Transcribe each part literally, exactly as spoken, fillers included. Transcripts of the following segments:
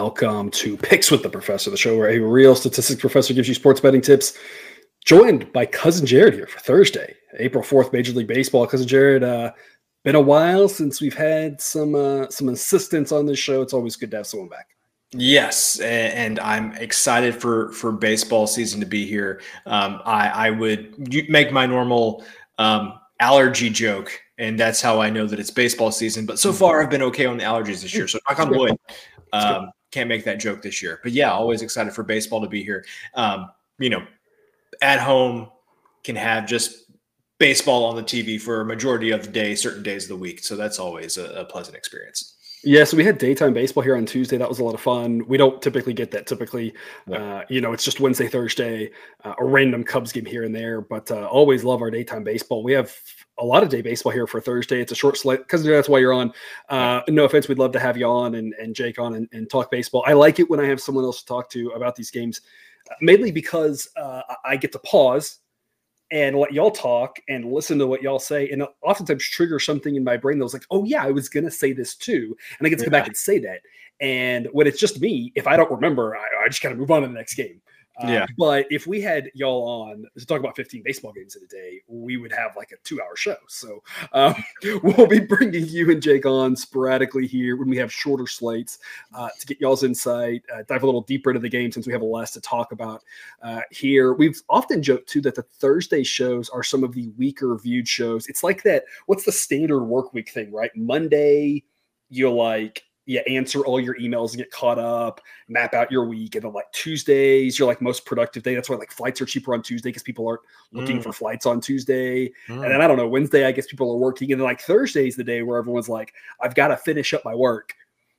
welcome to Picks with the Professor, the show where a real statistics professor gives you sports betting tips. Joined by Cousin Jared here for Thursday, April fourth, Major League Baseball. Cousin Jared, uh, been a while since we've had some uh, some assistance on this show. It's always good to have someone back. Yes, and I'm excited for for baseball season to be here. Um, I, I would make my normal um, allergy joke, and that's how I know that it's baseball season. But so far, I've been okay on the allergies this year. So knock on wood, um, can't make that joke this year. But yeah, always excited for baseball to be here. Um, you know, at home can have just baseball on the T V for a majority of the day, certain days of the week. So that's always a, a pleasant experience. Yeah, so we had daytime baseball here on Tuesday. That was a lot of fun. We don't typically get that. Typically, yeah. uh, you know, it's just Wednesday, Thursday, uh, a random Cubs game here and there. But uh, always love our daytime baseball. We have a lot of day baseball here for Thursday. It's a short slate because that's why you're on. Uh, no offense, we'd love to have you on and, and Jake on and, and talk baseball. I like it when I have someone else to talk to about these games, mainly because uh, I get to pause and let y'all talk and listen to what y'all say, and oftentimes trigger something in my brain that was like, oh yeah, I was going to say this too. And I get to come yeah. back and say that. And when it's just me, if I don't remember, I, I just kind of move on to the next game. Uh, yeah. But if we had y'all on to talk about fifteen baseball games in a day, we would have like a two hour show. So um, we'll be bringing you and Jake on sporadically here when we have shorter slates uh, to get y'all's insight, uh, dive a little deeper into the game since we have a less to talk about uh, here. We've often joked too that the Thursday shows are some of the weaker viewed shows. It's like that. What's the standard work week thing, right? Monday, you're like, you answer all your emails and get caught up, map out your week. And then like Tuesdays, you're like most productive day. That's why like flights are cheaper on Tuesday because people aren't looking mm. for flights on Tuesday. Mm. And then I don't know, Wednesday, I guess people are working. And then like Thursday's the day where everyone's like, I've got to finish up my work.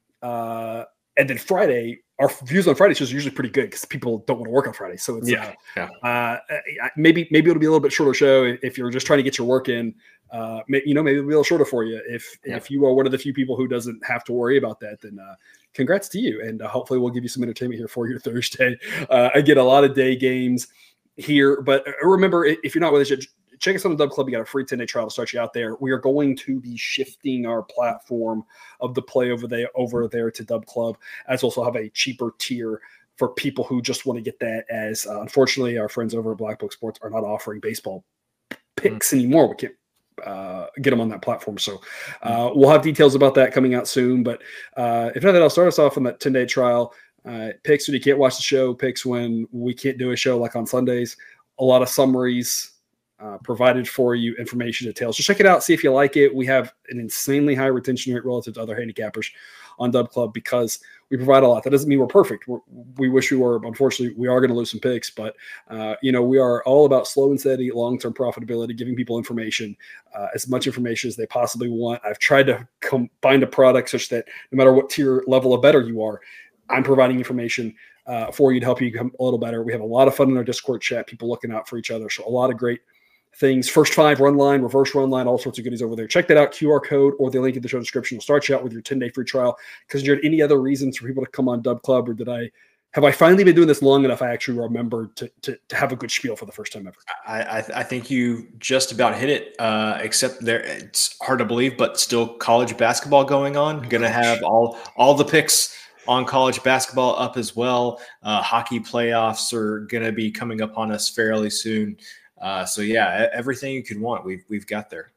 Uh, and then Friday, our views on Fridays is usually pretty good because people don't want to work on Friday. So it's yeah, uh, yeah. Uh, maybe maybe it'll be a little bit shorter show if you're just trying to get your work in. Uh, you know, maybe it'll be a little shorter for you. If yeah. if you are one of the few people who doesn't have to worry about that, then uh, congrats to you. And uh, hopefully we'll give you some entertainment here for your Thursday. Uh, I get a lot of day games here, but remember, if you're not with us yet, check us on the Dub Club. You got a free ten-day trial to start you out there. We are going to be shifting our platform of the play over there over there to Dub Club, as also have a cheaper tier for people who just want to get that. As uh, unfortunately, our friends over at Black Book Sports are not offering baseball picks mm-hmm. anymore. We can't uh, get them on that platform, so uh, we'll have details about that coming out soon. But uh, if nothing, I'll start us off on that ten-day trial. Uh, picks when you can't watch the show. Picks when we can't do a show like on Sundays. A lot of summaries. Uh, provided for you, information details. Just check it out, see if you like it. We have an insanely high retention rate relative to other handicappers on Dub Club because we provide a lot. That doesn't mean we're perfect. We're, we wish we were. Unfortunately, we are going to lose some picks, but uh, you know, we are all about slow and steady, long-term profitability, giving people information, uh, as much information as they possibly want. I've tried to com- find a product such that no matter what tier level of better you are, I'm providing information uh, for you to help you become a little better. We have a lot of fun in our Discord chat, people looking out for each other. So a lot of great things. First five run line, reverse run line, all sorts of goodies over there. Check that out, Q R code or the link in the show description will start you out with your ten-day free trial. Because you had any other reasons for people to come on Dub Club, or did I have I finally been doing this long enough I actually remembered to to, to have a good spiel for the first time ever? I I, I think you just about hit it, uh, except there it's hard to believe, but still college basketball going on. Going to have all all the picks on college basketball up as well. Uh, hockey playoffs are going to be coming up on us fairly soon. Uh, so yeah, everything you could want, we've we've got there.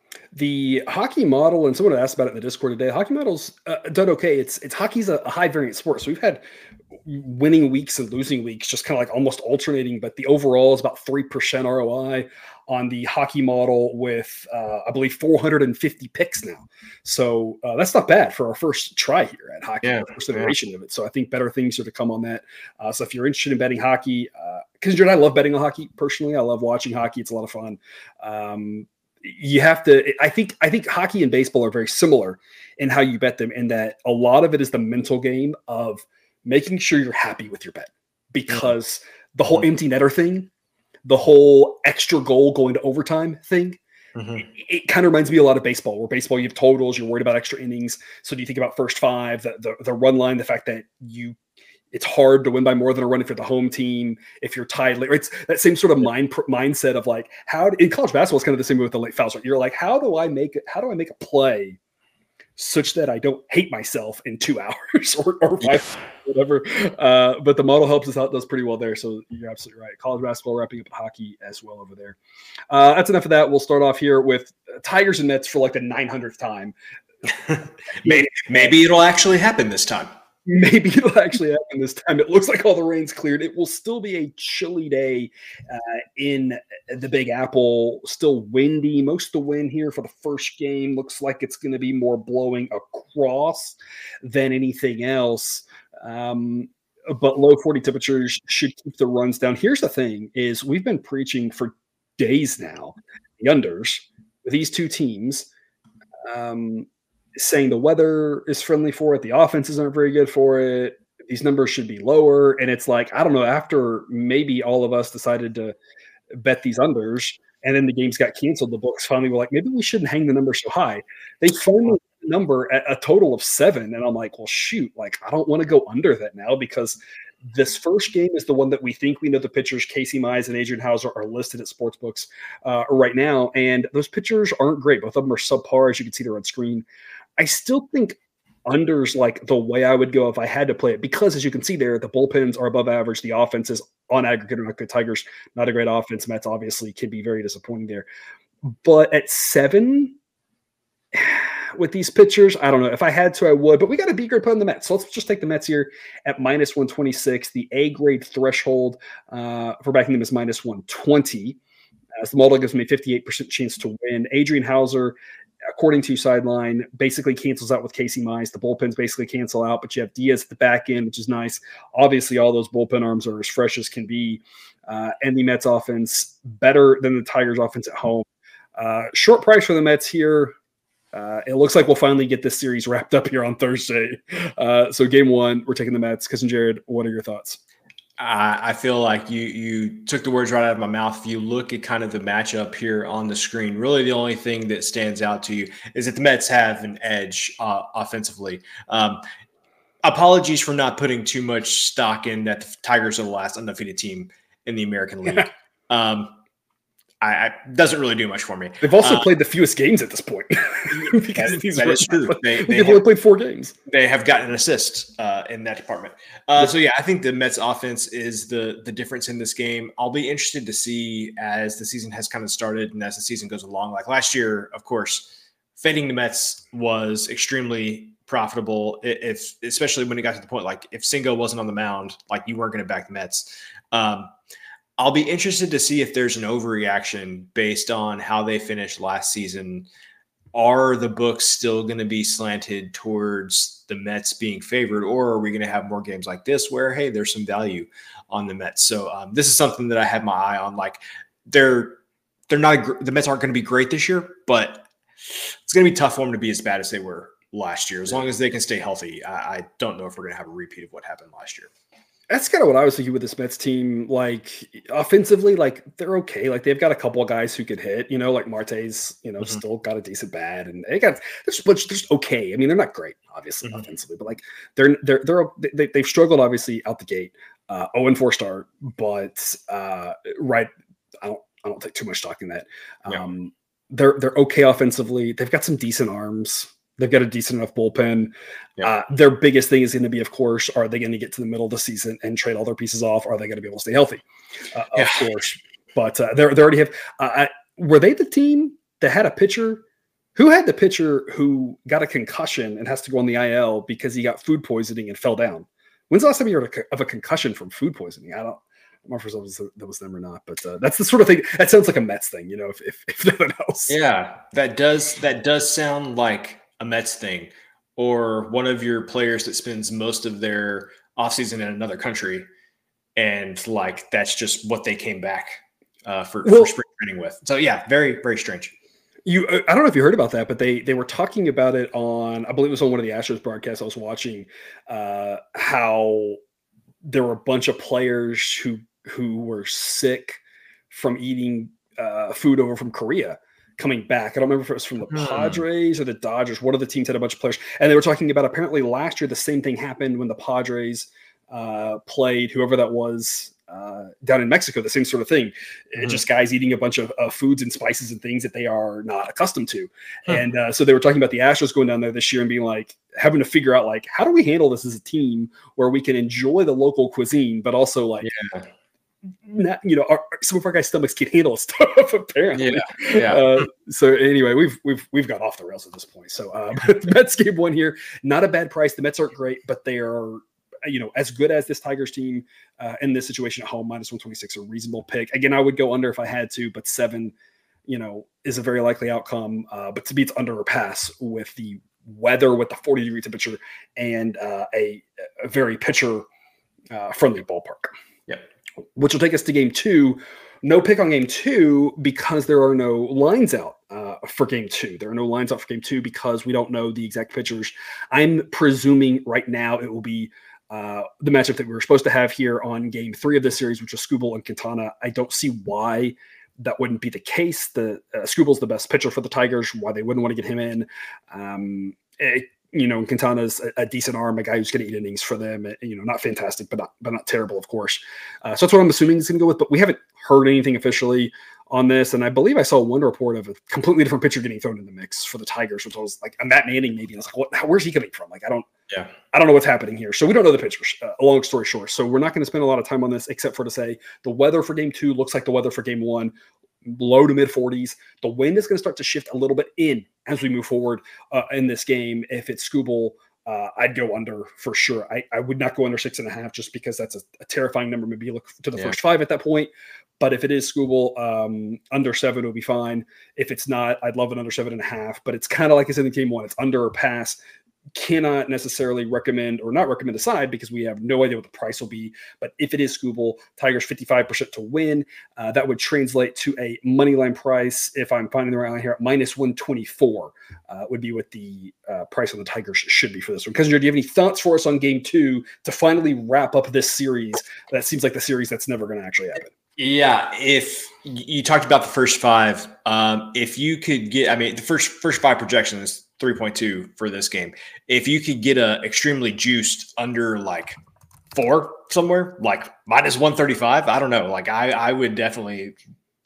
The hockey model, and someone asked about it in the Discord today. Hockey model's uh, done okay. It's it's hockey's a, a high variance sport, so we've had winning weeks and losing weeks, just kind of like almost alternating. But the overall is about three percent R O I on the hockey model, with uh, I believe four hundred fifty picks now. So uh, that's not bad for our first try here at hockey, yeah, first iteration yeah. of it. So I think better things are to come on that. Uh, so if you're interested in betting hockey, because uh, I love betting on hockey personally, I love watching hockey. It's a lot of fun. Um, You have to, I think, I think hockey and baseball are very similar in how you bet them, in that a lot of it is the mental game of making sure you're happy with your bet, because mm-hmm. the whole empty netter thing, the whole extra goal going to overtime thing, mm-hmm. it, it kind of reminds me a lot of baseball, where baseball, you have totals, you're worried about extra innings. So do you think about first five, the, the, the run line, the fact that you, it's hard to win by more than a run if you're the home team, if you're tied late. It's that same sort of mind mindset of like, how in college basketball is kind of the same with the late fouls. Right? You're like, how do I make it? How do I make a play such that I don't hate myself in two hours or, or five, whatever. Uh, but the model helps us out, does pretty well there. So you're absolutely right. College basketball wrapping up hockey as well over there. Uh, that's enough of that. We'll start off here with Tigers and Mets for like the nine hundredth time. maybe, maybe it'll actually happen this time. Maybe it'll actually happen this time. It looks like all the rain's cleared. It will still be a chilly day uh, in the Big Apple. Still windy. Most of the wind here for the first game looks like it's going to be more blowing across than anything else. Um, but low forty temperatures should keep the runs down. Here's the thing: is we've been preaching for days now the unders with these two teams. Um, saying the weather is friendly for it. The offenses aren't very good for it. These numbers should be lower. And it's like, I don't know, after maybe all of us decided to bet these unders and then the games got canceled, the books finally were like, maybe we shouldn't hang the number so high. They finally the number at a total of seven. And I'm like, well, shoot, like, I don't want to go under that now because this first game is the one that we think we know the pitchers, Casey Mize and Adrian Hauser, are listed at sportsbooks uh, right now. And those pitchers aren't great. Both of them are subpar, as you can see there on screen. I still think unders like the way I would go if I had to play it, because as you can see there, the bullpens are above average. The offenses on aggregate are not good. Tigers, not a great offense. Mets obviously can be very disappointing there. But at seven, with these pitchers, I don't know. If I had to, I would. But we got a B grade play on the Mets. So let's just take the Mets here at minus one twenty-six. The A grade threshold uh, for backing them is minus one twenty. As the model gives me a fifty-eight percent chance to win. Adrian Hauser, according to Sideline, basically cancels out with Casey Mize. The bullpens basically cancel out, but you have Diaz at the back end, which is nice. Obviously, all those bullpen arms are as fresh as can be. Uh, and the Mets offense better than the Tigers offense at home. Uh, short price for the Mets here. Uh, it looks like we'll finally get this series wrapped up here on Thursday. Uh, so game one, we're taking the Mets. Cousin Jared, what are your thoughts? I feel like you you took the words right out of my mouth. If you look at kind of the matchup here on the screen, really the only thing that stands out to you is that the Mets have an edge uh, offensively. Um, apologies for not putting too much stock in that the Tigers are the last undefeated team in the American League. um, I, I doesn't really do much for me. They've also uh, played the fewest games at this point. because that, these that were, is true. They, they've only played four games. They have gotten an assist uh, in that department. Uh, so, yeah, I think the Mets offense is the the difference in this game. I'll be interested to see as the season has kind of started and as the season goes along. Like last year, of course, fading the Mets was extremely profitable, if especially when it got to the point, like if Singo wasn't on the mound, like you weren't going to back the Mets. Um, I'll be interested to see if there's an overreaction based on how they finished last season. Are the books still going to be slanted towards the Mets being favored, or are we going to have more games like this where, hey, there's some value on the Mets? So um, this is something that I have my eye on. Like they're they're not a, the Mets aren't going to be great this year, but it's going to be tough for them to be as bad as they were last year. As long as they can stay healthy, I, I don't know if we're going to have a repeat of what happened last year. That's kind of what I was thinking with this Mets team. Like offensively, like they're okay. Like they've got a couple of guys who could hit, you know, like Marte's, you know, mm-hmm. still got a decent bat, and they got they're just, they're just okay. I mean, they're not great, obviously, mm-hmm. offensively, but like they're they're they're they, they've struggled obviously out the gate. Uh, oh and four start, but uh, right, I don't I don't take too much stock in that. Um, yeah. They're they're okay offensively. They've got some decent arms. They've got a decent enough bullpen. Yeah. Uh, their biggest thing is going to be, of course, are they going to get to the middle of the season and trade all their pieces off? Are they going to be able to stay healthy? Uh, yeah. Of course. But uh, they they already have uh, – I, were they the team that had a pitcher? Who had the pitcher who got a concussion and has to go on the I L because he got food poisoning and fell down? When's the last time you heard of a concussion from food poisoning? I don't – I don't know if it was, that was them or not, but uh, that's the sort of thing – that sounds like a Mets thing, you know, if, if, if nothing else. Yeah, that does that does sound like – a Mets thing, or one of your players that spends most of their offseason in another country, and like that's just what they came back uh, for, well, for spring training with. So yeah, very very strange. You, I don't know if you heard about that, but they they were talking about it on, I believe it was on one of the Astros broadcasts I was watching, uh, how there were a bunch of players who who were sick from eating uh, food over from Korea coming back. I don't remember if it was from the Padres or the Dodgers. One of the teams had a bunch of players. And they were talking about apparently last year the same thing happened when the Padres uh, played whoever that was uh, down in Mexico, the same sort of thing. Mm-hmm. Just guys eating a bunch of uh, foods and spices and things that they are not accustomed to. Huh. And uh, so they were talking about the Astros going down there this year and being like, having to figure out like, how do we handle this as a team where we can enjoy the local cuisine, but also like, yeah. not, you know, our, some of our guys' stomachs can't handle stuff apparently. Yeah. yeah. Uh, so anyway, we've we've we've got off the rails at this point. So uh, but the Mets game one here, not a bad price. The Mets aren't great, but they are, you know, as good as this Tigers team uh, in this situation at home. Minus one twenty-six, a reasonable pick. Again, I would go under if I had to, but seven, you know, is a very likely outcome. Uh, but to be it's under or pass with the weather, with the forty degree temperature, and uh, a, a very pitcher uh, friendly ballpark. Yep. Which will take us to game two. No pick on game two because there are no lines out uh, for game two. There are no lines out for game two because we don't know the exact pitchers. I'm presuming right now it will be uh, the matchup that we were supposed to have here on game three of this series, which is Skubal and Quintana. I don't see why that wouldn't be the case. The uh, Skubal's the best pitcher for the Tigers, why they wouldn't want to get him in. Um, it, You know, Quintana's a, a decent arm, a guy who's going to eat innings for them. You know, not fantastic, but not but not terrible, of course. Uh, so that's what I'm assuming he's going to go with. But we haven't heard anything officially on this, and I believe I saw one report of a completely different pitcher getting thrown in the mix for the Tigers, which was like a Matt Manning maybe. And I was like, what, how, where's he coming from? Like, I don't, yeah, I don't know what's happening here. So we don't know the pitchers. Uh, a long story short, so we're not going to spend a lot of time on this, except for to say the weather for game two looks like the weather for game one. Low to mid forties. The wind is going to start to shift a little bit in as we move forward uh, in this game. If it's Skubal, uh, I'd go under for sure. I, I would not go under six and a half just because that's a, a terrifying number. Maybe look to the yeah. first five at that point. But if it is Skubal, um, under seven will be fine. If it's not, I'd love it under seven and a half. But it's kind of like I said in game one. It's under or pass. Cannot necessarily recommend or not recommend a side because we have no idea what the price will be. But if it is Skubal, Tigers fifty-five percent to win. Uh, that would translate to a money line price. If I'm finding the right line here, minus one twenty-four uh, would be what the uh, price on the Tigers should be for this one. Because do you have any thoughts for us on game two to finally wrap up this series? That seems like the series that's never going to actually happen. Yeah, if you talked about the first five, um, if you could get, I mean, the first first five projections three point two for this game. If you could get a extremely juiced under like four somewhere, like minus one thirty-five, I don't know. Like I, I would definitely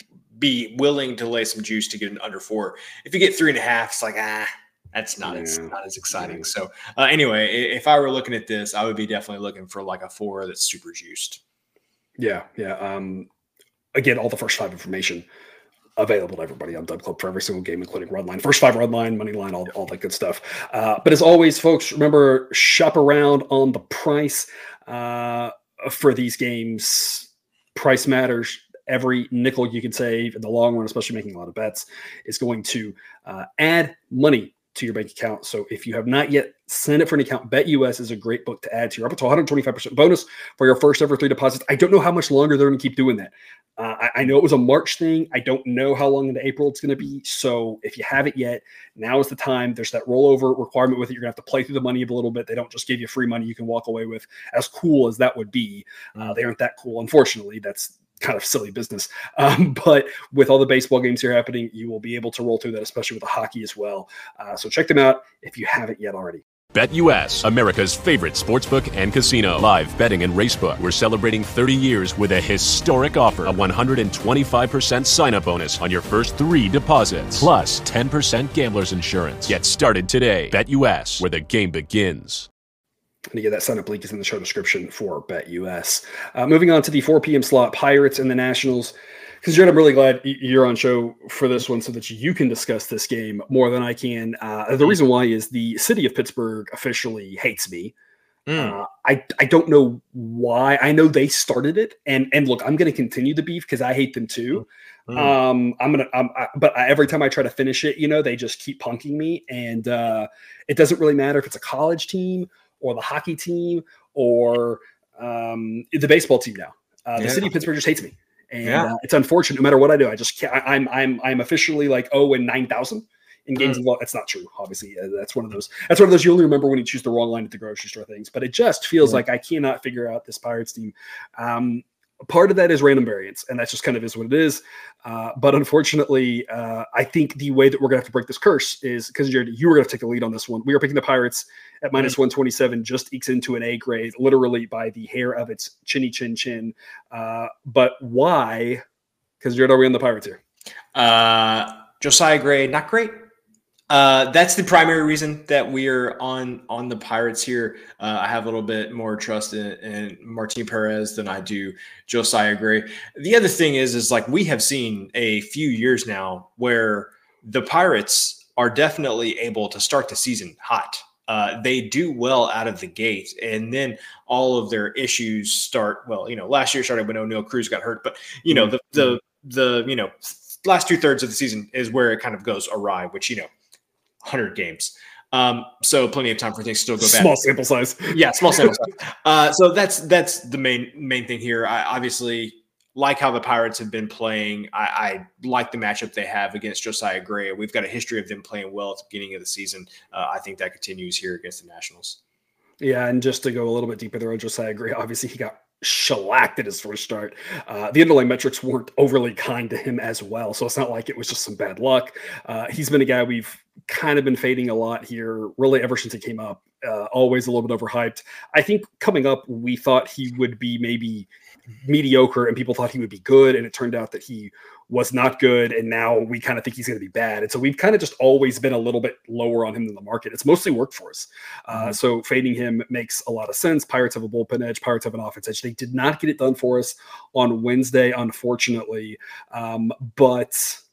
be willing to lay some juice to get an under four. If you get three and a half, it's like, ah, that's not, yeah. as, not as exciting. Yeah. So uh, anyway, if I were looking at this, I would be definitely looking for like a four that's super juiced. Yeah. Yeah. Um, again, all the first five information available to everybody on Dub Club for every single game, including run line, first five run line, money line, all, all that good stuff. Uh, but as always, folks, remember, shop around on the price uh, for these games. Price matters. Every nickel you can save in the long run, especially making a lot of bets, is going to uh, add money to your bank account. So if you have not yet signed up for an account, BetUS is a great book to add to your up to one hundred twenty-five percent bonus for your first ever three deposits. I don't know how much longer they're going to keep doing that. Uh, I, I know it was a March thing. I don't know how long into April it's going to be. So if you haven't yet, now is the time. There's that rollover requirement with it. You're going to have to play through the money a little bit. They don't just give you free money you can walk away with. As cool as that would be, uh, they aren't that cool. Unfortunately, that's kind of silly business. Um, but with all the baseball games here happening, you will be able to roll through that, especially with the hockey as well. Uh, so check them out if you haven't yet already. BetUS, America's favorite sportsbook and casino. Live betting and racebook. We're celebrating thirty years with a historic offer. A one hundred twenty-five percent sign-up bonus on your first three deposits. Plus ten percent gambler's insurance. Get started today. BetUS, where the game begins. And again, that sign-up link is in the show description for BetUS. Uh, moving on to the four p.m. slot, Pirates and the Nationals. Because, Jared, I'm really glad you're on show for this one so that you can discuss this game more than I can. Uh, the reason why is the city of Pittsburgh officially hates me. Mm. Uh, I I don't know why. I know they started it, and and look, I'm going to continue the beef because I hate them too. Mm. Um, I'm gonna, I'm, I, but every time I try to finish it, you know, they just keep punking me, and uh, it doesn't really matter if it's a college team or the hockey team or um, the baseball team now. Uh, the yeah. city of Pittsburgh just hates me. And yeah. uh, it's unfortunate no matter what I do. I just can't, I, I'm, I'm, I'm officially like, oh, and nine thousand in games mm. involved. That's not true. Obviously uh, that's one of those, that's one of those, you only remember when you choose the wrong line at the grocery store things, but it just feels mm. like I cannot figure out this Pirates team. Um, part of that is random variance, and that's just kind of is what it is. Uh, but unfortunately, uh, I think the way that we're going to have to break this curse is because you were going to take the lead on this one. We are picking the Pirates at minus mm-hmm. one twenty-seven, just ekes into an A grade, literally by the hair of its chinny chin chin. Uh, but why? Because Jared, are we on the Pirates here? Uh, Josiah Gray, not great. Uh, that's the primary reason that we are on on the Pirates here. Uh, I have a little bit more trust in, in Martin Perez than I do Josiah Gray. The other thing is, is like we have seen a few years now where the Pirates are definitely able to start the season hot. Uh, they do well out of the gate, and then all of their issues start. Well, you know, last year started when O'Neal Cruz got hurt, but you know, the the the you know last two thirds of the season is where it kind of goes awry, which you know. one hundred games. Um, so plenty of time for things to still go bad. Small sample size. Yeah, small sample size. Uh, so that's that's the main main thing here. I obviously like how the Pirates have been playing. I, I like the matchup they have against Josiah Gray. We've got a history of them playing well at the beginning of the season. Uh, I think that continues here against the Nationals. Yeah, and just to go a little bit deeper there on Josiah Gray, obviously he got shellacked at his first start. Uh, the underlying metrics weren't overly kind to him as well, so it's not like it was just some bad luck. Uh, he's been a guy we've kind of been fading a lot here, really ever since he came up. Uh, always a little bit overhyped. I think coming up, we thought he would be maybe mediocre, and people thought he would be good, and it turned out that he was not good, and now we kind of think he's going to be bad. And so we've kind of just always been a little bit lower on him than the market. It's mostly worked for us. Uh, mm-hmm. So fading him makes a lot of sense. Pirates have a bullpen edge. Pirates have an offense edge. They did not get it done for us on Wednesday, unfortunately. Um, but,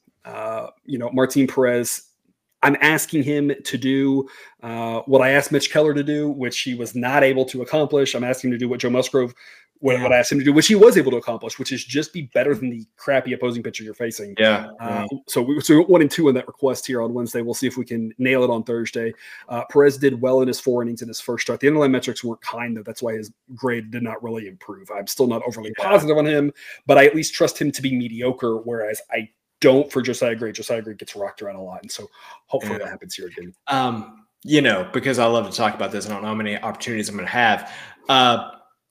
uh, you know, Martin Perez, I'm asking him to do uh, what I asked Mitch Keller to do, which he was not able to accomplish. I'm asking him to do what Joe Musgrove What, yeah. what I asked him to do, which he was able to accomplish, which is just be better than the crappy opposing pitcher you're facing. Yeah. Uh, yeah. So we so one and two in that request here on Wednesday. We'll see if we can nail it on Thursday. Uh, Perez did well in his four innings in his first start. The underlying metrics weren't kind, though. That's why his grade did not really improve. I'm still not overly yeah. positive on him, but I at least trust him to be mediocre, whereas I don't for Josiah Gray. Josiah Gray gets rocked around a lot, and so hopefully yeah. that happens here again. Um, you know, because I love to talk about this, I don't know how many opportunities I'm going to have. Uh,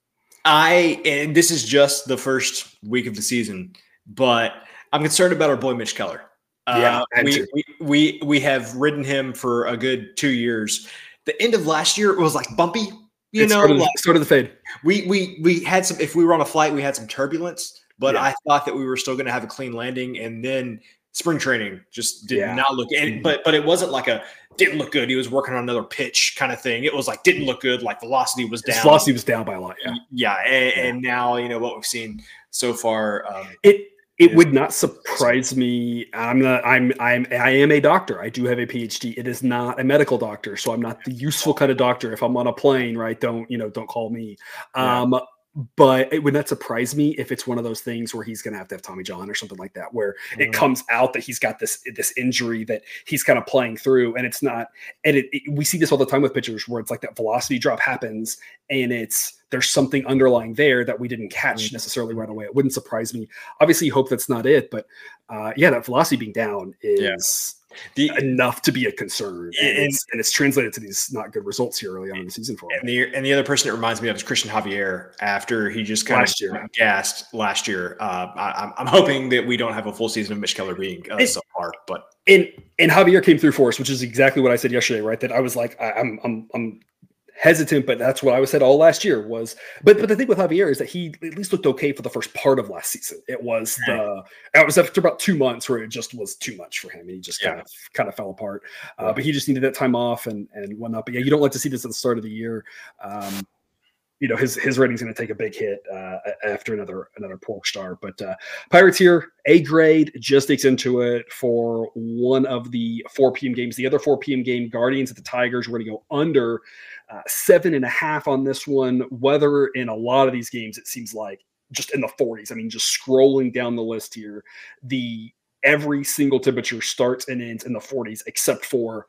I and this is just the first week of the season, but I'm concerned about our boy Mitch Keller. Uh, yeah, we, we we we have ridden him for a good two years. The end of last year it was like bumpy, you it know, started, like, started the fade. We we we had some. If we were on a flight, we had some turbulence, but yeah. I thought that we were still going to have a clean landing, and then spring training just did yeah. not look. And, but but it wasn't like a didn't look good. He was working on another pitch kind of thing. It was like didn't look good. Like velocity was down. His velocity was down by a lot. Yeah, yeah. And, yeah. and now you know what we've seen so far. Um, it it would not surprise me. I'm not. I'm I'm I am a doctor. I do have a P H D. It is not a medical doctor, so I'm not the useful kind of doctor. If I'm on a plane, right? Don't you know? Don't call me. Yeah. Um, But it would not surprise me if it's one of those things where he's going to have to have Tommy John or something like that, where mm-hmm. it comes out that he's got this this injury that he's kind of playing through, and it's not. And it, it, we see this all the time with pitchers, where it's like that velocity drop happens, and it's there's something underlying there that we didn't catch mm-hmm. necessarily right away. It wouldn't surprise me. Obviously, hope that's not it, but uh, yeah, that velocity being down is. Yeah. The, enough to be a concern, and, and, it's, and it's translated to these not good results here early on in the season for him. And the, and the other person it reminds me of is Christian Javier after he just kind last of year. gassed last year. Uh, I, I'm hoping that we don't have a full season of Mitch Keller being uh, it, so far, but and and Javier came through for us, which is exactly what I said yesterday, right? That I was like, I, I'm I'm I'm. hesitant, but that's what I was said all last year was, but, but the thing with Javier is that he at least looked okay for the first part of last season. It was the, it was after about two months where it just was too much for him. And he just yeah. kind of, kind of fell apart. Uh, but he just needed that time off and, and whatnot. But yeah, you don't like to see this at the start of the year. Um, you know, his, his rating's going to take a big hit uh, after another, another poor start, but uh, Pirates here, A grade, just takes into it for one of the four p.m. games. The other four p.m. game, Guardians at the Tigers, we're going to go under uh, seven and a half on this one. Weather in a lot of these games, it seems like just in the forties. I mean, just scrolling down the list here, the every single temperature starts and ends in the forties, except for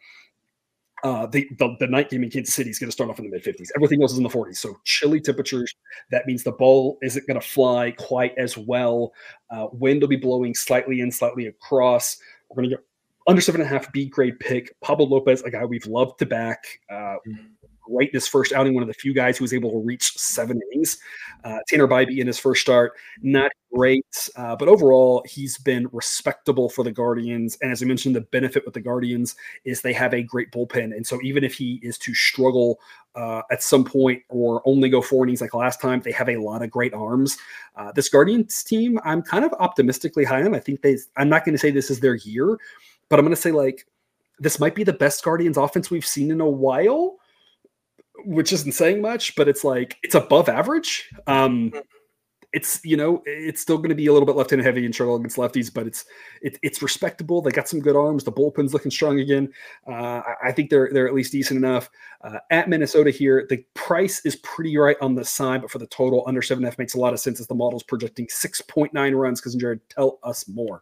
Uh, the, the the night game in Kansas City is going to start off in the mid fifties. Everything else is in the forties. So chilly temperatures. That means the ball isn't going to fly quite as well. Uh, wind will be blowing slightly in, slightly across. We're going to get under seven and a half B grade pick. Pablo Lopez, a guy we've loved to back. Uh, great in his first outing, one of the few guys who was able to reach seven innings. Uh, Tanner Bybee in his first start, not great, uh, but overall he's been respectable for the Guardians. And as I mentioned, the benefit with the Guardians is they have a great bullpen, and so even if he is to struggle uh, at some point or only go four innings like last time, they have a lot of great arms. Uh, this Guardians team, I'm kind of optimistically high on. I think they. I'm not going to say this is their year, but I'm going to say like this might be the best Guardians offense we've seen in a while, which isn't saying much, but it's like it's above average. Um, it's you know it's still going to be a little bit left-handed heavy and struggle against lefties, but it's it, it's respectable. They got some good arms. The bullpen's looking strong again. Uh, I, I think they're they're at least decent enough. Uh, at Minnesota here, the price is pretty right on the side, but for the total under seven and a half makes a lot of sense as the model's projecting six point nine runs. Because Jared, tell us more.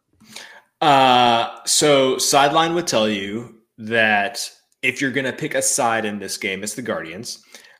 Uh, so Sideline would tell you that if you're going to pick a side in this game, it's the Guardians.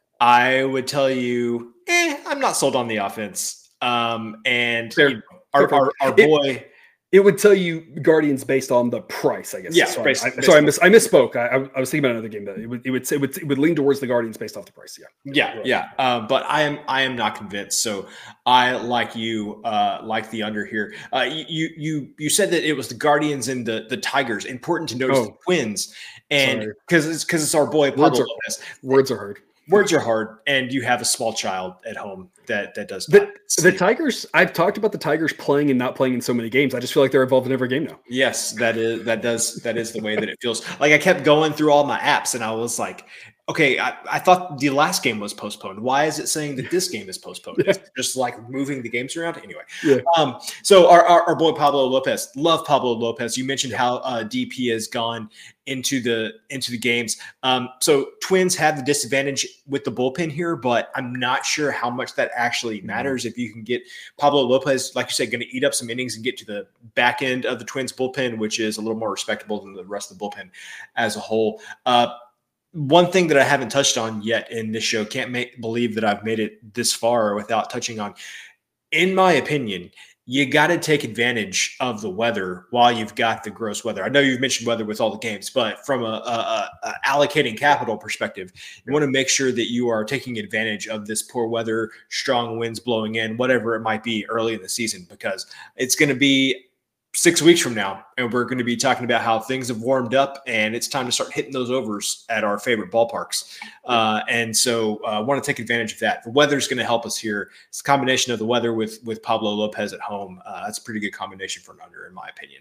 I would tell you, eh, I'm not sold on the offense. Um, and Fair. you know, our, our, our boy, it, it would tell you Guardians based on the price, I guess. Yeah. Sorry, Based, I, based sorry, I, on, miss, I misspoke. I, I was thinking about another game, but it would, it would say, it would, it would lean towards the Guardians based off the price. Yeah. Yeah. Right. Yeah. Uh, but I am, I am not convinced. So I, like you, uh, like the under here. Uh, you, you, you said that it was the Guardians and the, the Tigers. Important to notice Oh. the Twins. And Sorry. cause it's, cause it's our boy, Pablo Words are, Lopez. words are hard. Words are hard, and you have a small child at home that that does The, not the sleep. Tigers, I've talked about the Tigers playing and not playing in so many games. I just feel like they're involved in every game now. Yes, that is that does that is the way that it feels. Like I kept going through all my apps, and I was like, okay, I, I thought the last game was postponed. Why is it saying that this game is postponed? Yeah. It's just like moving the games around. Anyway, Yeah. um, so our, our our boy Pablo Lopez, love Pablo Lopez. You mentioned how uh, D P has gone into the into the games. Um, so Twins have the disadvantage with the bullpen here, but I'm not sure how much that actually matters. If you can get Pablo Lopez, like you said, going to eat up some innings and get to the back end of the Twins bullpen, which is a little more respectable than the rest of the bullpen as a whole. Uh, One thing that I haven't touched on yet in this show, can't make, believe that I've made it this far without touching on, in my opinion, you got to take advantage of the weather while you've got the gross weather. I know you've mentioned weather with all the games, but from a, a, a allocating capital perspective, you want to make sure that you are taking advantage of this poor weather, strong winds blowing in, whatever it might be early in the season, because it's going to be six weeks from now, and we're going to be talking about how things have warmed up and it's time to start hitting those overs at our favorite ballparks. Uh, and so I uh, want to take advantage of that. The weather's going to help us here. It's a combination of the weather with, with Pablo Lopez at home. Uh, that's a pretty good combination for an under, in my opinion.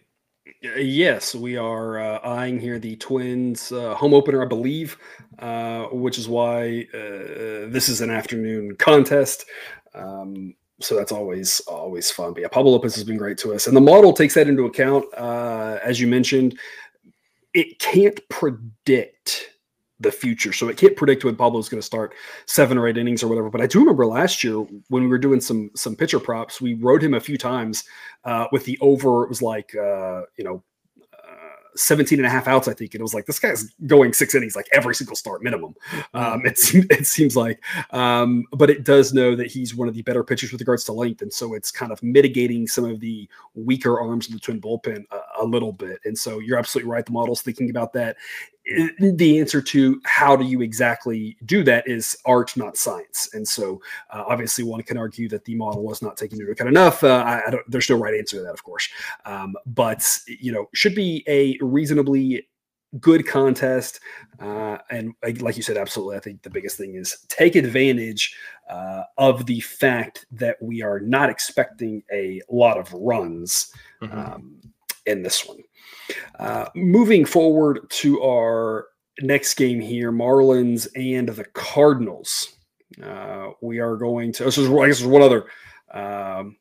Yes, we are uh, eyeing here the Twins uh, home opener, I believe, uh, which is why uh, this is an afternoon contest. Um, So that's always, always fun. But yeah, Pablo Lopez has been great to us. And the model takes that into account. Uh, as you mentioned, it can't predict the future. So it can't predict when Pablo's going to start seven or eight innings or whatever. But I do remember last year when we were doing some some pitcher props, we rode him a few times uh, with the over. It was like, uh, you know, seventeen and a half outs, I think. And it was like, this guy's going six innings, like every single start minimum. Um, it, it seems like, um, but it does know that he's one of the better pitchers with regards to length. And so it's kind of mitigating some of the weaker arms of the Twin bullpen a, a little bit. And so you're absolutely right. The model's thinking about that. The answer to how do you exactly do that is art, not science. And so uh, obviously one can argue that the model was not taking into account enough. Uh, I, I don't, there's no right answer to that, of course. Um, but, you know, should be a reasonably good contest. Uh, and like you said, absolutely. I think the biggest thing is take advantage uh, of the fact that we are not expecting a lot of runs mm-hmm. um, in this one. Uh, moving forward to our next game here, Marlins and the Cardinals. Uh, we are going to, this is, I guess there's one other um,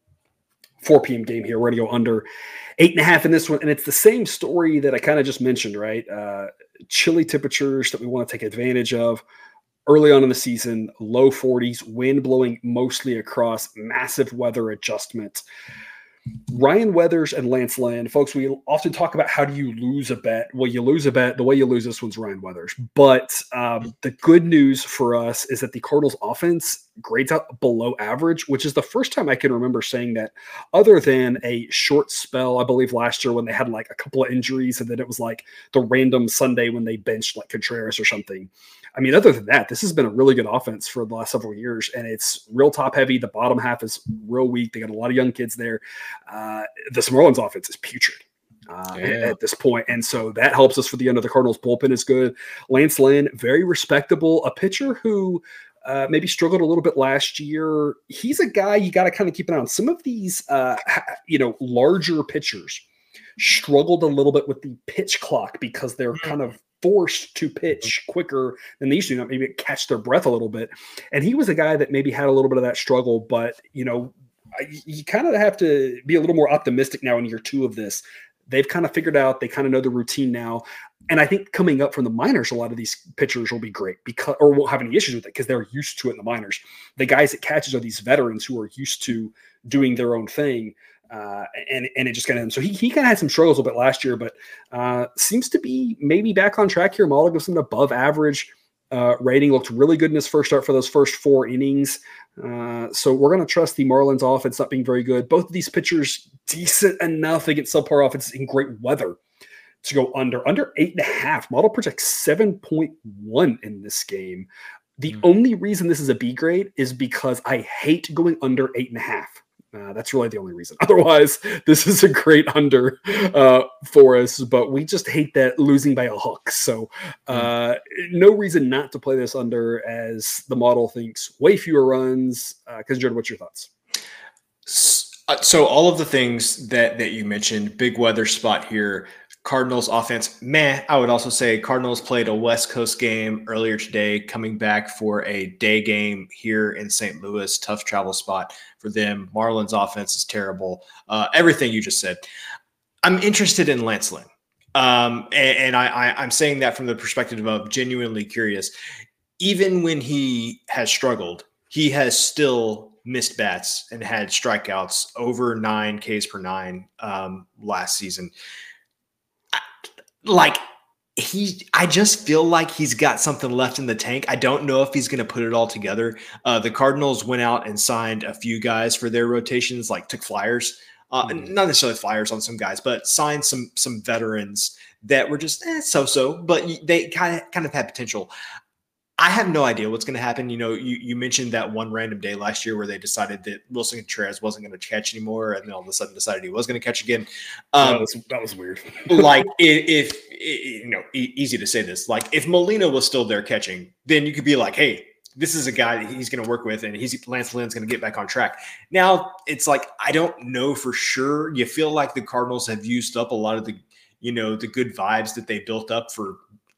four p.m. game here. We're going to go under eight and a half in this one. And it's the same story that I kind of just mentioned, right? Uh, chilly temperatures that we want to take advantage of early on in the season, low forties, wind blowing mostly across, massive weather adjustment. Ryan Weathers and Lance Lynn, folks, we often talk about how do you lose a bet? Well, you lose a bet. The way you lose this one's Ryan Weathers. But um, the good news for us is that the Cardinals offense grades out below average, which is the first time I can remember saying that other than a short spell, I believe last year when they had like a couple of injuries and then it was like the random Sunday when they benched like Contreras or something. I mean, other than that, this has been a really good offense for the last several years, and it's real top heavy. The bottom half is real weak. They got a lot of young kids there. Uh, this Marlins offense is putrid uh, yeah. at, at this point, and so that helps us for the end of the Cardinals. Bullpen is good. Lance Lynn, very respectable, a pitcher who uh, maybe struggled a little bit last year. He's a guy you got to kind of keep an eye on. Some of these, uh, you know, larger pitchers struggled a little bit with the pitch clock because they're kind of forced to pitch quicker than they used to, maybe catch their breath a little bit. And he was a guy that maybe had a little bit of that struggle, but you know, you kind of have to be a little more optimistic now in year two of this. They've kind of figured out, they kind of know the routine now. And I think coming up from the minors, a lot of these pitchers will be great because, or won't have any issues with it because they're used to it in the minors. The guys that catches are these veterans who are used to doing their own thing. Uh, and, and it just kind of, so he, he kind of had some struggles a bit last year, but uh, seems to be maybe back on track here. Mahler gives him an above average uh, rating, looked really good in his first start for those first four innings. Uh, so we're going to trust the Marlins offense not being very good. Both of these pitchers, decent enough against subpar offenses in great weather to go under, under eight and a half. Model projects seven point one in this game. The mm-hmm. only reason this is a B grade is because I hate going under eight and a half. Uh, that's really the only reason. Otherwise, this is a great under uh, for us, but we just hate that losing by a hook. So uh, no reason not to play this under as the model thinks way fewer runs. Because uh, Jordan, what's your thoughts? So all of the things that, that you mentioned, big weather spot here, Cardinals offense, meh. I would also say Cardinals played a West Coast game earlier today, coming back for a day game here in Saint Louis. Tough travel spot for them. Marlins offense is terrible. Uh, everything you just said. I'm interested in Lance Lynn. Um, and and I, I, I'm saying that from the perspective of genuinely curious. Even when he has struggled, he has still missed bats and had strikeouts over nine Ks per nine um, last season. Like he, I just feel like he's got something left in the tank. I don't know if he's going to put it all together. Uh, the Cardinals went out and signed a few guys for their rotations, like took flyers, uh, mm-hmm. not necessarily flyers on some guys, but signed some some veterans that were just eh, so-so, but they kind of kind of had potential. I have no idea what's going to happen. You know, you, you mentioned that one random day last year where they decided that Wilson Contreras wasn't going to catch anymore, and then all of a sudden decided he was going to catch again. Um, that, was, that was weird. like, if, if, you know, e- easy to say this, like if Molina was still there catching, then you could be like, hey, this is a guy that he's going to work with, and he's Lance Lynn's going to get back on track. Now, it's like, I don't know for sure. You feel like the Cardinals have used up a lot of the, you know, the good vibes that they built up for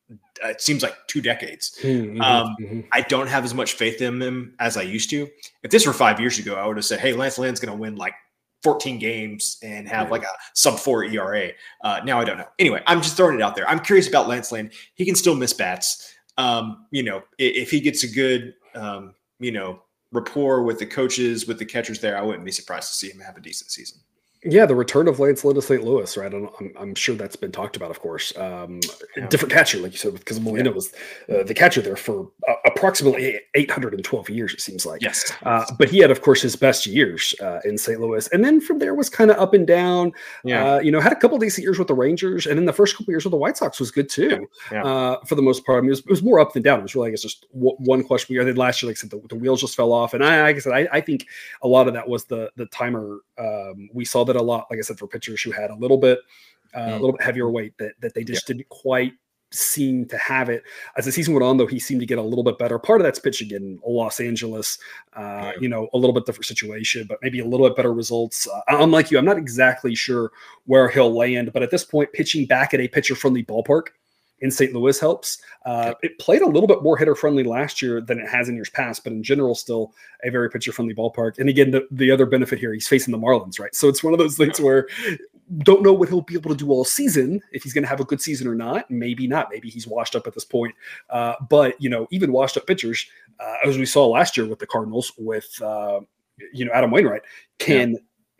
it seems like two decades. Mm-hmm, um, mm-hmm. I don't have as much faith in them as I used to. If this were five years ago, I would have said, hey, Lance Lynn's going to win like fourteen games and have like a sub four E R A. Uh, now I don't know. Anyway, I'm just throwing it out there. I'm curious about Lance Lynn. He can still miss bats. Um, you know, if, if he gets a good, um, you know, rapport with the coaches, with the catchers there, I wouldn't be surprised to see him have a decent season. Yeah, the return of Lance Lynn to Saint Louis, right? I'm, I'm sure that's been talked about, of course. Um, yeah. Different catcher, like you said, because Molina yeah. was uh, the catcher there for uh, approximately eight hundred twelve years, it seems like. Yes. Uh, but he had, of course, his best years uh, in Saint Louis. And then from there was kind of up and down. Yeah. Uh, you know, had a couple decent years with the Rangers. And then the first couple years with the White Sox was good, too, yeah. Yeah. Uh, for the most part. I mean, it was, it was more up than down. It was really, I guess, just w- one question. I think last year, like I said, the, the wheels just fell off. And I, like I said, I, I think a lot of that was the, the timer. Um, we saw that a lot, like I said, for pitchers who had a little bit, uh, mm. a little bit heavier weight that that they just yeah. didn't quite seem to have it. As the season went on, though, he seemed to get a little bit better. Part of that's pitching in Los Angeles, uh, yeah. you know, a little bit different situation, but maybe a little bit better results. Uh, unlike you, I'm not exactly sure where he'll land, but at this point, pitching back at a pitcher-friendly ballpark in Saint Louis helps. Uh, it played a little bit more hitter-friendly last year than it has in years past, but in general, still a very pitcher-friendly ballpark. And again, the, the other benefit here, he's facing the Marlins, right? So it's one of those things where don't know what he'll be able to do all season, if he's going to have a good season or not. Maybe not. Maybe he's washed up at this point. Uh, but, you know, even washed up pitchers, uh, as we saw last year with the Cardinals with, uh, you know, Adam Wainwright, can –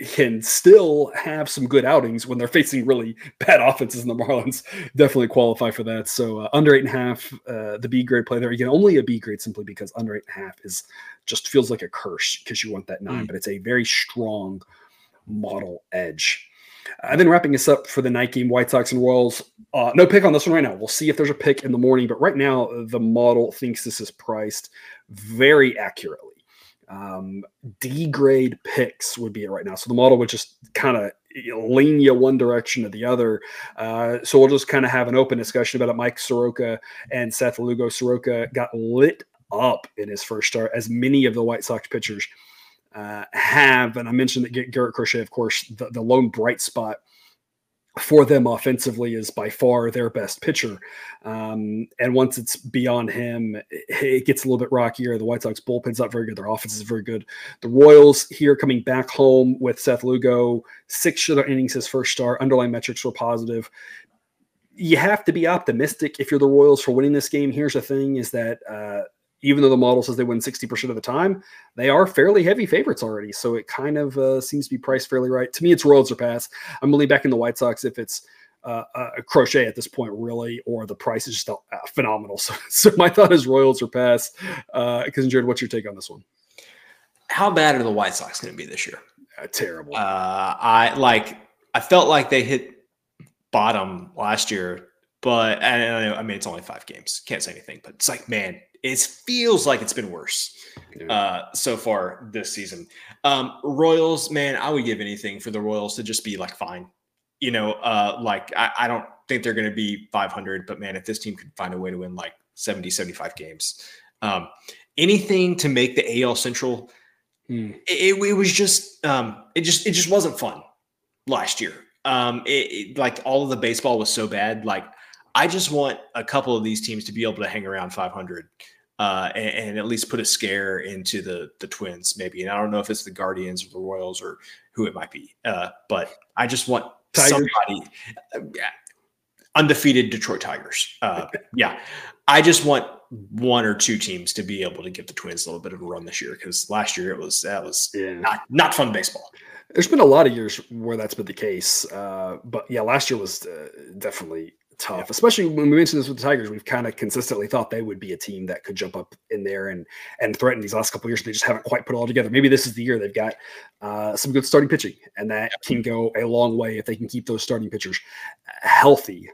can still have some good outings when they're facing really bad offenses, and the Marlins definitely qualify for that. So uh, under eight and a half, uh, the B grade play there. Again, only a B grade simply because under eight and a half is just feels like a curse because you want that nine, mm. but it's a very strong model edge. And uh, then wrapping us up for the night game, White Sox and Royals. Uh, no pick on this one right now. We'll see if there's a pick in the morning, but right now the model thinks this is priced very accurately. Um, D grade picks would be it right now. So the model would just kind of lean you one direction or the other. Uh, so we'll just kind of have an open discussion about it. Mike Soroka and Seth Lugo. Soroka got lit up in his first start, as many of the White Sox pitchers uh, have. And I mentioned that Garrett Crochet, of course, the, the lone bright spot for them offensively is by far their best pitcher. Um, and once it's beyond him, it, it gets a little bit rockier. The White Sox bullpen's not very good. Their offense is very good. The Royals here coming back home with Seth Lugo, six shutout innings his first start. Underlying metrics were positive. You have to be optimistic if you're the Royals for winning this game. Here's the thing is that uh, even though the model says they win sixty percent of the time, they are fairly heavy favorites already. So it kind of uh, seems to be priced fairly right. To me, it's Royals or pass. I'm really backing the White Sox if it's uh, a Crochet at this point, really, or the price is just uh, phenomenal. So, so my thought is Royals or pass. Because, uh, Jared, what's your take on this one? How bad are the White Sox going to be this year? Uh, terrible. Uh, I like. I felt like they hit bottom last year, but I, I mean, it's only five games. Can't say anything, but it's like, man, it feels like it's been worse uh, so far this season. Um, Royals, man, I would give anything for the Royals to just be like fine. You know, uh, like I, I don't think they're going to be five hundred, but man, if this team could find a way to win like seventy, seventy-five games, um, anything to make the A L Central, hmm. it, it was just, um, it just, it just wasn't fun last year. Um, it, it, like all of the baseball was so bad. Like, I just want a couple of these teams to be able to hang around five hundred uh, and, and at least put a scare into the the Twins, maybe. And I don't know if it's the Guardians or the Royals or who it might be, uh, but I just want Tigers. somebody uh, undefeated Detroit Tigers. Uh, yeah, I just want one or two teams to be able to give the Twins a little bit of a run this year because last year it was that was yeah. not not fun baseball. There's been a lot of years where that's been the case, uh, but yeah, last year was uh, definitely tough, yeah. especially when we mentioned this with the Tigers. We've kind of consistently thought they would be a team that could jump up in there and and threaten these last couple of years. They just haven't quite put it all together. Maybe this is the year they've got uh, some good starting pitching, and that can go a long way if they can keep those starting pitchers healthy.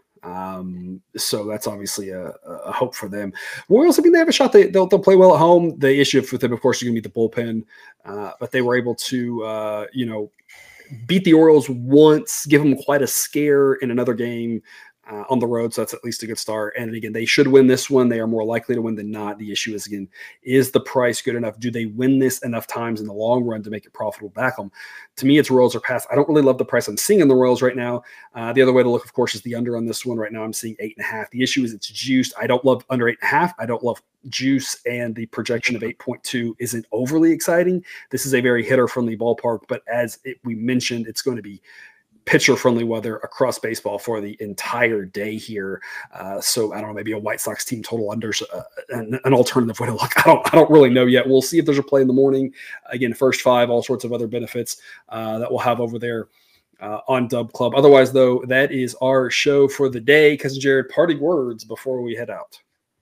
Um, so that's obviously a, a hope for them. Royals, I mean, they have a shot. They, they'll, they'll play well at home. The issue with them, of course, is going to be the bullpen, uh, but they were able to, uh, you know, beat the Orioles once, give them quite a scare in another game uh, on the road. So that's at least a good start. And again, they should win this one. They are more likely to win than not. The issue is, again, is the price good enough? Do they win this enough times in the long run to make it profitable back home? To me, it's Royals or pass. I don't really love the price I'm seeing in the Royals right now. Uh, the other way to look, of course, is the under on this one. Right now, I'm seeing eight and a half. The issue is it's juiced. I don't love under eight and a half. I don't love juice, and the projection of eight point two isn't overly exciting. This is a very hitter-friendly ballpark, but as it, we mentioned, it's going to be pitcher-friendly weather across baseball for the entire day here. Uh, so I don't know, maybe a White Sox team total unders, uh, an, an alternative way to look. I don't, I don't really know yet. We'll see if there's a play in the morning. Again, first five, all sorts of other benefits uh, that we'll have over there uh, on Dub Club. Otherwise, though, that is our show for the day. Cousin Jared, parting words before we head out.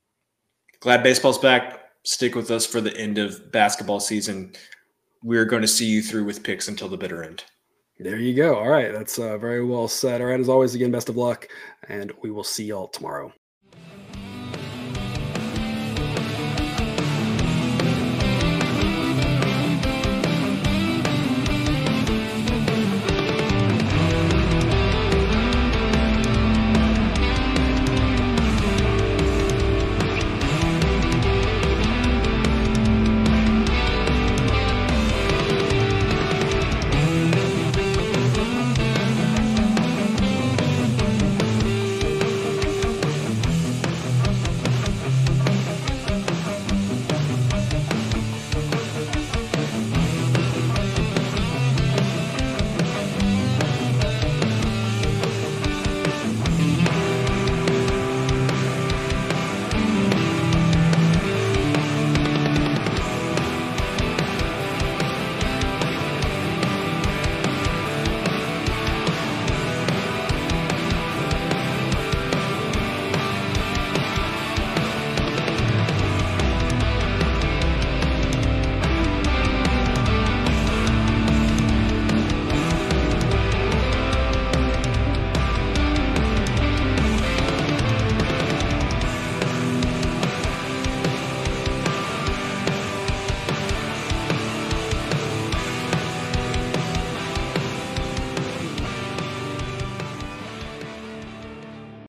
Glad baseball's back. Stick with us for the end of basketball season. We're going to see you through with picks until the bitter end. There you go. All right. That's uh, very well said. All right. As always, again, best of luck, and we will see y'all tomorrow.